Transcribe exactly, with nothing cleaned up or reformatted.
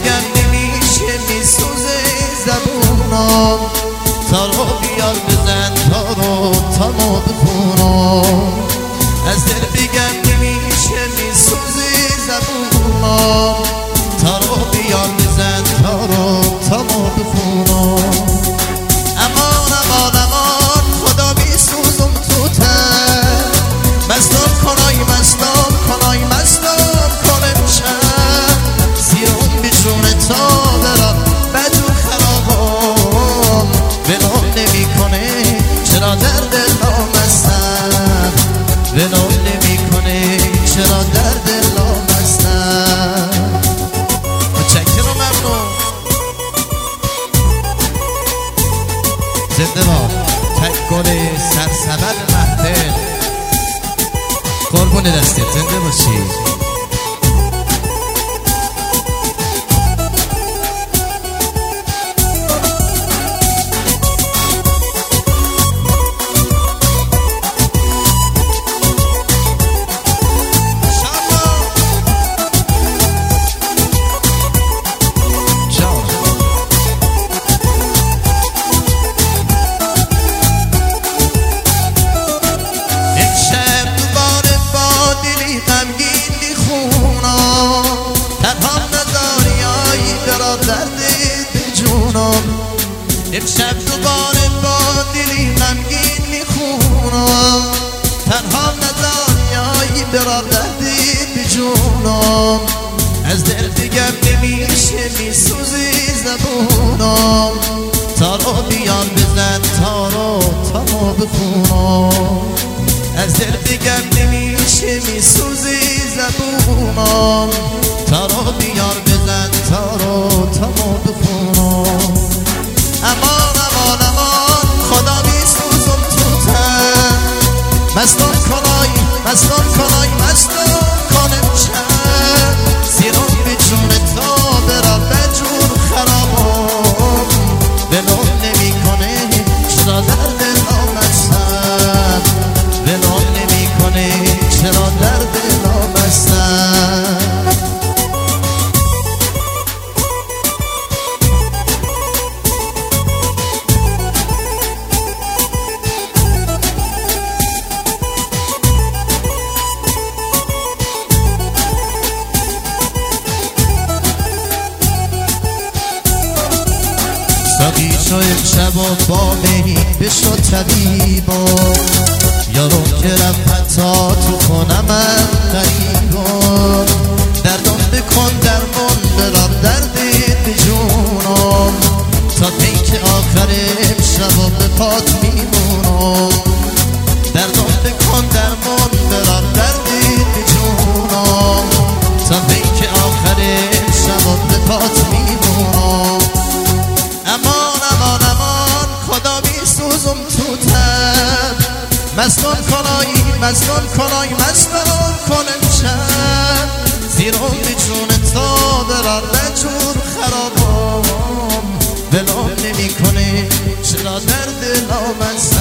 بگم نمیشه میسوزه زبونم تارو بیار بزن تارو تا ما بخونم از دل بگم نمیشه میسوزه زبونم تارو بیار بزن تارو تا ما بخونم امان امان امان خدا میسوزم تو تن مستم کنای مستم کنای مستم کنم شن زیرم بیشونه تا برم بدون خرابم ولام نمی کنه چرا در دلم هستم ولام نمی کنه چرا در دلم هستم متشکرم ممنون زنده با تک گل سرسبد محتل قربون دستت زنده باشی امشب دوباره با دلی غمگین میخونم تنها ندانیایی برا دردی بجونم از دل دیگم نمیشه میسوزی زبونم تارو بیار بزن تارو تا ما بخونم از دل دیگم نمیشه میسوزی زبونم تارو بیار بزن تارو تا ما بخونم امان امان امان خدا میسوزم تو تن مستم کنای مستم کنای مستم کنم چند زیرم بیچونه تا برم بجور خرابم ولام نمی کنه چرا در دلم هستم ولام نمی کنه چرا در دلم هستم ساقی شو امشب و با مهین بشو طبیبا یارو که رفت حتی تو خونمم غریبا دردم بکن درمان برم دردت بجونم تا پیک آخر امشب و به پات میمونم دردم بکن درمان برم دردت بجونم تا پیک آخر امشب و به پات میمونم امان امان امان خدا میسوزم تو تن مستم کنایی مستم کنای مستم کنم چند زیرم بیچونه تا برار بجور خرابم ولام نمی کنه چرا در دلم